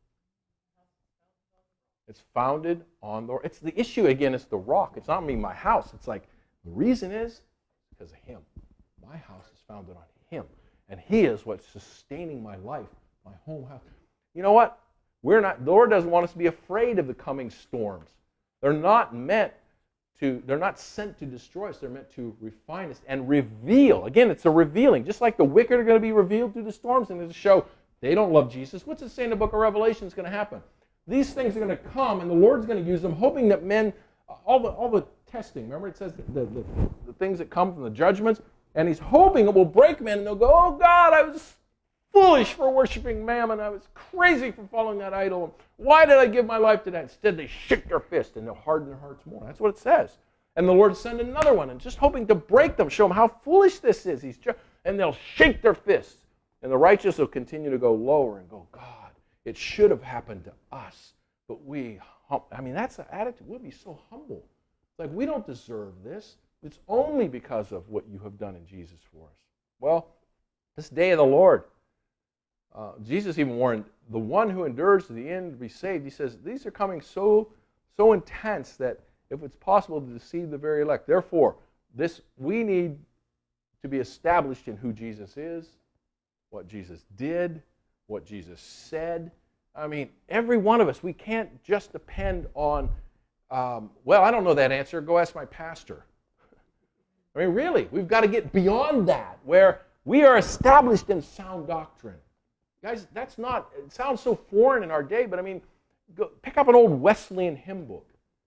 It's founded on the, it's the issue again, it's the rock. It's not me, my house. It's like, the reason is because of Him. My house is founded on Him. And He is what's sustaining my life, my home house. You know what? We're not, the Lord doesn't want us to be afraid of the coming storms. They're not meant to, they're not sent to destroy us. They're meant to refine us and reveal. Again, it's a revealing. Just like the wicked are going to be revealed through the storms and to show they don't love Jesus. What's it say in the book of Revelation is going to happen? These things are going to come, and the Lord's going to use them, hoping that men, all the all the testing, remember it says the, the, the things that come from the judgments, and He's hoping it will break men, and they'll go, oh God, I was foolish for worshiping Mammon. I was crazy for following that idol. Why did I give my life to that? Instead, they shake their fist, and they'll harden their hearts more. That's what it says. And the Lord send another one, and just hoping to break them, show them how foolish this is. He's just, and they'll shake their fists. And the righteous will continue to go lower and go, God, it should have happened to us. But we, I mean, that's the attitude. We'll be so humble. It's like, we don't deserve this. It's only because of what you have done in Jesus for us. Well, this day of the Lord, uh, Jesus even warned, the one who endures to the end to be saved. He says, these are coming so, so intense that if it's possible to deceive the very elect. Therefore, this we need to be established in who Jesus is, what Jesus did, what Jesus said. I mean, every one of us, we can't just depend on, um, well, I don't know that answer. Go ask my pastor. I mean, really, we've got to get beyond that, where we are established in sound doctrine. Guys, that's not, it sounds so foreign in our day, but I mean, go, pick up an old Wesleyan hymn book.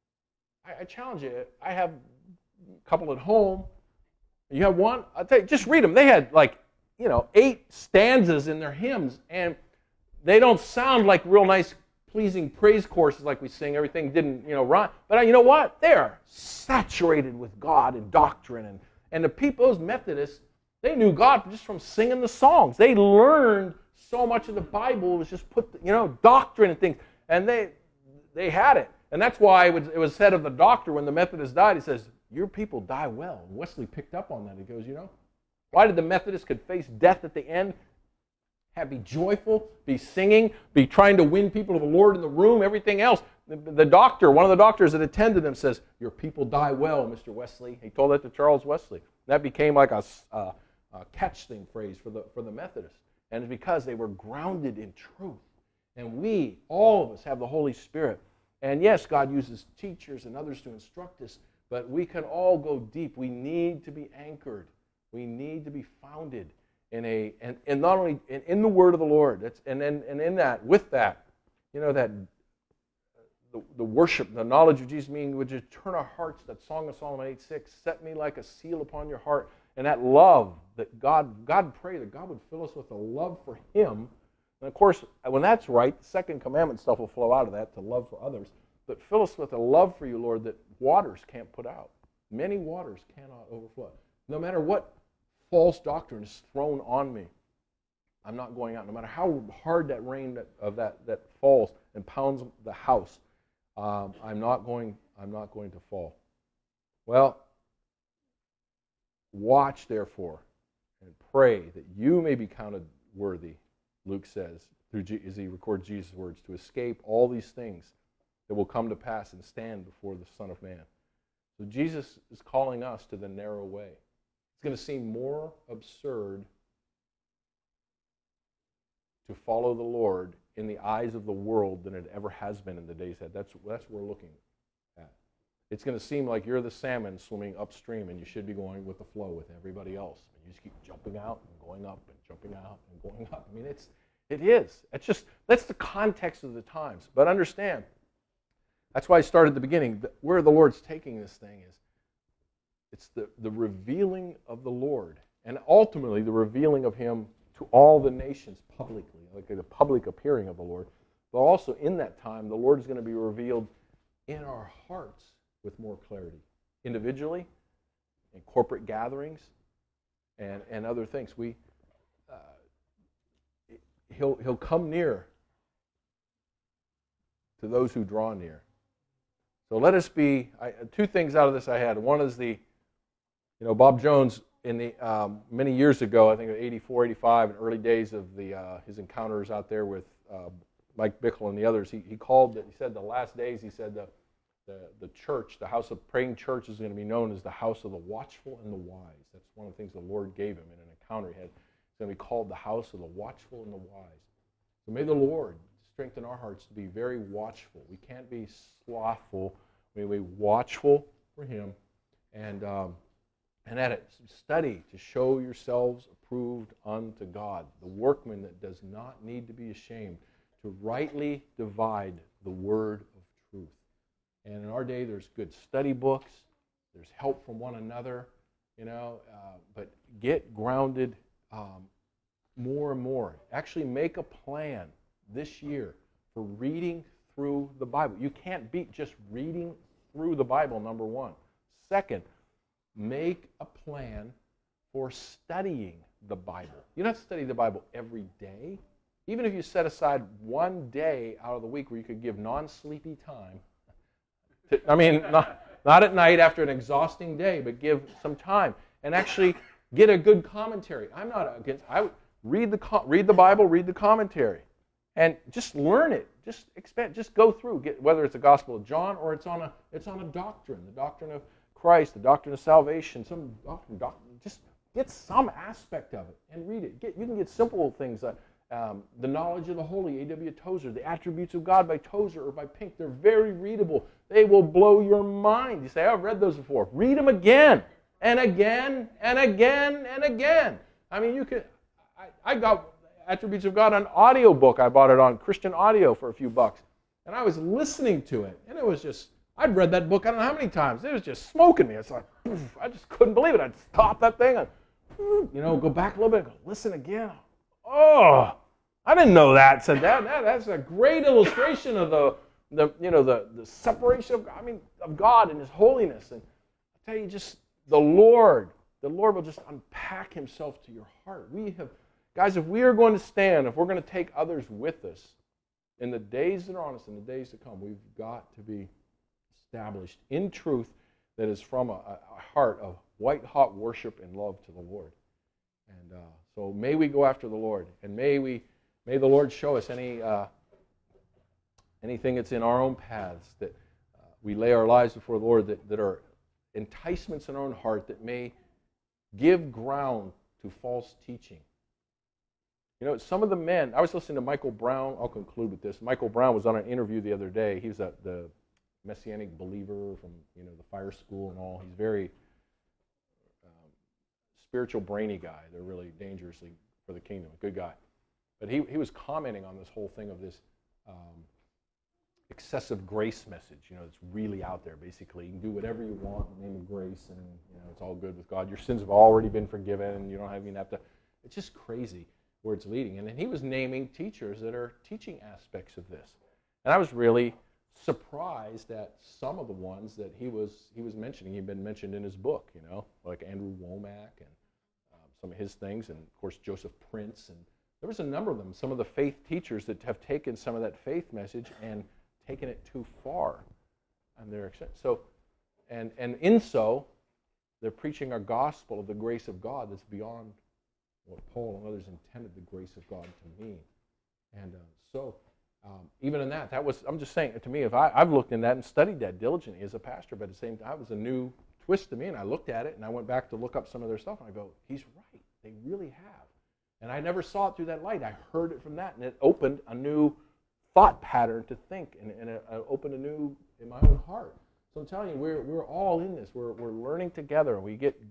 I, I challenge you. I have a couple at home. You have one? I'll tell you, just read them. They had like, you know, eight stanzas in their hymns, and they don't sound like real nice, pleasing praise courses like we sing. Everything didn't, you know, rhyme. But you know what? They are saturated with God and doctrine. And, and the people, those Methodists, they knew God just from singing the songs. They learned so much of the Bible was just put, you know, doctrine and things. And they they had it. And that's why it was, it was said of the doctor when the Methodist died, he says, your people die well. And Wesley picked up on that. He goes, you know, why did the Methodists could face death at the end? Have, be joyful, be singing, be trying to win people to the Lord in the room, everything else. The, the doctor, one of the doctors that attended them says, your people die well, Mister Wesley. He told that to Charles Wesley. That became like a, a, a catch thing phrase for the, for the Methodists. And it's because they were grounded in truth. And we, all of us, have the Holy Spirit. And yes, God uses teachers and others to instruct us, but we can all go deep. We need to be anchored. We need to be founded in a, and, and not only in, in the word of the Lord, that's, and then and in that, with that, you know, that the, the worship, the knowledge of Jesus, meaning would just turn our hearts, that Song of Solomon eight six, set me like a seal upon your heart, and that love that God, God pray that God would fill us with a love for Him. And of course, when that's right, the second commandment stuff will flow out of that, to love for others, but fill us with a love for you, Lord, that waters can't put out. Many waters cannot overflow. No matter what false doctrine is thrown on me, I'm not going out. No matter how hard that rain that, of that, that falls and pounds the house, um, I'm not going. I'm not going to fall. Well, watch therefore and pray that you may be counted worthy. Luke says, through G, as he records Jesus' words, to escape all these things that will come to pass and stand before the Son of Man. So Jesus is calling us to the narrow way. It's going to seem more absurd to follow the Lord in the eyes of the world than it ever has been in the days ahead. That's, that's what we're looking at. It's going to seem like you're the salmon swimming upstream and you should be going with the flow with everybody else. You just keep jumping out and going up and jumping out and going up. I mean, it's it is. It's just that's the context of the times. But understand, that's why I started at the beginning. Where the Lord's taking this thing is it's the, the revealing of the Lord, and ultimately the revealing of Him to all the nations publicly, like the public appearing of the Lord. But also in that time, the Lord is going to be revealed in our hearts with more clarity, individually, in corporate gatherings, and, and other things. We uh, he'll he'll come near to those who draw near. So let us be. I, two things out of this I had. One is the, you know, Bob Jones in the um, many years ago, I think eighty-four, eighty-five, in early days of the uh, his encounters out there with uh, Mike Bickle and the others. He he called it. He said the last days. He said the the the church, the house of praying church, is going to be known as the house of the watchful and the wise. That's one of the things the Lord gave him in an encounter he had. It's going to be called the house of the watchful and the wise. So may the Lord strengthen our hearts to be very watchful. We can't be slothful. May we be watchful for Him, and um, and at it study to show yourselves approved unto God, the workman that does not need to be ashamed, to rightly divide the word of truth. And in our day, there's good study books, there's help from one another, you know, uh, but get grounded um, more and more. Actually make a plan this year for reading through the Bible. You can't beat just reading through the Bible, number one. Second, make a plan for studying the Bible. You don't have to study the Bible every day. Even if you set aside one day out of the week where you could give non-sleepy time, to, I mean, not, not at night after an exhausting day, but give some time and actually get a good commentary. I'm not against, I would read the, read the Bible, read the commentary, and just learn it. Just expand, just go through, get, whether it's the Gospel of John or it's on a, it's on a doctrine, the doctrine of Christ, the doctrine of salvation, some doctrine, doctrine, just get some aspect of it and read it. Get, you can get simple things like um, The Knowledge of the Holy, A W Tozer, The Attributes of God by Tozer or by Pink. They're very readable. They will blow your mind. You say, oh, I've read those before. Read them again and again and again and again. I mean, you could, I, I got Attributes of God on audio book. I bought it on Christian Audio for a few bucks. And I was listening to it, and it was just, I'd read that book I don't know how many times. It was just smoking me. It's like, I just couldn't believe it. I'd stop that thing and, you know, go back a little bit, go, listen again. Oh, I didn't know that. Said that, that that's a great illustration of the, the you know, the, the separation of, I mean, of God and His holiness. And I tell you, just the Lord, the Lord will just unpack Himself to your heart. We have, guys, if we are going to stand, if we're going to take others with us in the days that are on us, in the days to come, we've got to be established in truth that is from a, a heart of white-hot worship and love to the Lord. And uh, so may we go after the Lord, and may we, may the Lord show us any uh, anything that's in our own paths that uh, we lay our lives before the Lord that, that are enticements in our own heart that may give ground to false teaching. You know, some of the men, I was listening to Michael Brown, I'll conclude with this. Michael Brown was on an interview the other day. He was a, the Messianic believer from, you know, the fire school and all. He's very um, spiritual, brainy guy. They're really dangerously for the kingdom. A good guy. But he, he was commenting on this whole thing of this um, excessive grace message. You know, it's really out there, basically. You can do whatever you want in the name of grace, and, you know, it's all good with God. Your sins have already been forgiven, and you don't even have to. It's just crazy where it's leading. And then he was naming teachers that are teaching aspects of this. And I was really surprised at some of the ones that he was he was mentioning. He'd been mentioned in his book, you know, like Andrew Womack and um, some of his things, and of course Joseph Prince, and there was a number of them, some of the faith teachers that have taken some of that faith message and taken it too far on their extent. So, and and in so, they're preaching a gospel of the grace of God that's beyond what Paul and others intended the grace of God to mean. And uh, so, um, even in that, that was, I'm just saying, to me, if I, I've looked in that and studied that diligently as a pastor, but at the same time, it was a new twist to me, and I looked at it, and I went back to look up some of their stuff, and I go, he's right, they really have. And I never saw it through that light. I heard it from that, and it opened a new thought pattern to think, and, and it, it opened a new, in my own heart. So I'm telling you, we're, we're all in this. We're, we're learning together, and we get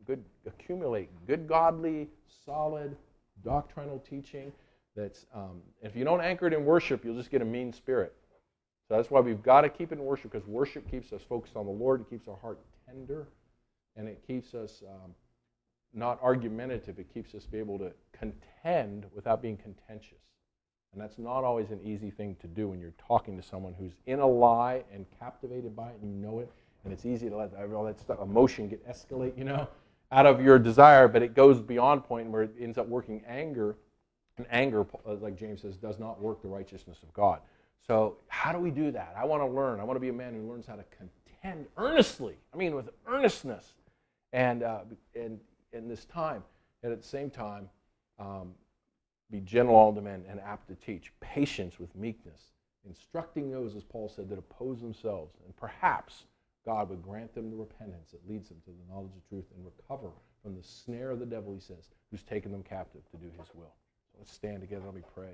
good, accumulate good, godly, solid, doctrinal teaching. That's um, if you don't anchor it in worship, you'll just get a mean spirit. So that's why we've got to keep it in worship, because worship keeps us focused on the Lord. It keeps our heart tender, and it keeps us um, not argumentative. It keeps us be able to contend without being contentious. And that's not always an easy thing to do when you're talking to someone who's in a lie and captivated by it, and you know it, and it's easy to let all that stuff, emotion get escalate, you know, out of your desire, but it goes beyond point where it ends up working anger, and anger, like James says, does not work the righteousness of God. So how do we do that? I want to learn. I want to be a man who learns how to contend earnestly. I mean, with earnestness, and uh, and in this time, and at the same time, um, be gentle all to men and apt to teach, patience with meekness, instructing those, as Paul said, that oppose themselves, and perhaps God would grant them the repentance that leads them to the knowledge of truth and recover from the snare of the devil, he says, who's taken them captive to do his will. So let's stand together. Let me pray.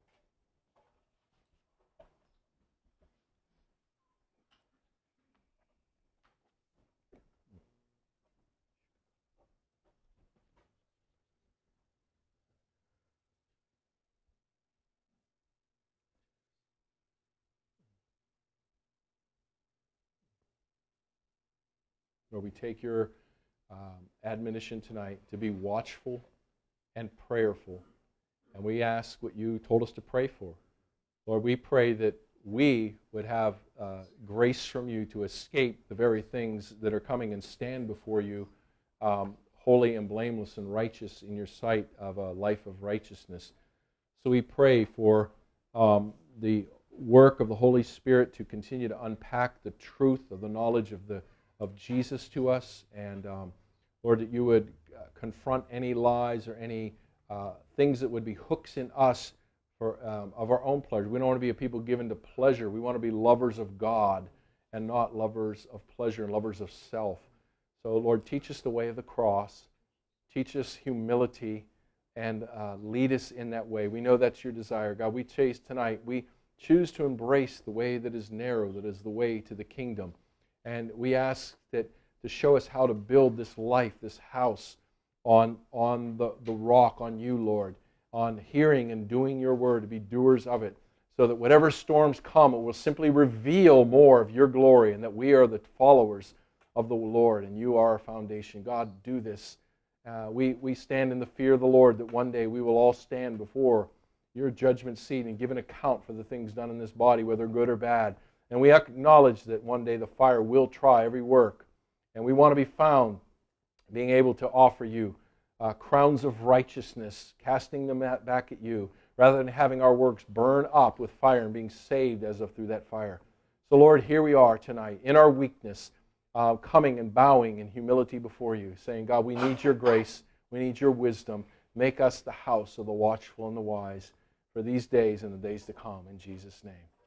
Lord, we take your um, admonition tonight to be watchful and prayerful. And we ask what you told us to pray for. Lord, we pray that we would have uh, grace from you to escape the very things that are coming and stand before you um, holy and blameless and righteous in your sight of a life of righteousness. So we pray for um, the work of the Holy Spirit to continue to unpack the truth of the knowledge of the of Jesus to us, and um, Lord, that you would uh, confront any lies or any uh, things that would be hooks in us for um, of our own pleasure. We don't want to be a people given to pleasure. We want to be lovers of God and not lovers of pleasure and lovers of self. So, Lord, teach us the way of the cross. Teach us humility and uh, lead us in that way. We know that's your desire. God, we chase tonight. We choose to embrace the way that is narrow, that is the way to the kingdom. And we ask that to show us how to build this life, this house, on, on the, the rock, on you, Lord, on hearing and doing your word, to be doers of it, so that whatever storms come, it will simply reveal more of your glory, and that we are the followers of the Lord, and you are our foundation. God, do this. Uh, we, we stand in the fear of the Lord, that one day we will all stand before your judgment seat and give an account for the things done in this body, whether good or bad. And we acknowledge that one day the fire will try every work. And we want to be found being able to offer you uh, crowns of righteousness, casting them at, back at you, rather than having our works burn up with fire and being saved as of through that fire. So, Lord, here we are tonight in our weakness, uh, coming and bowing in humility before you, saying, God, we need your grace. We need your wisdom. Make us the house of the watchful and the wise for these days and the days to come. In Jesus' name.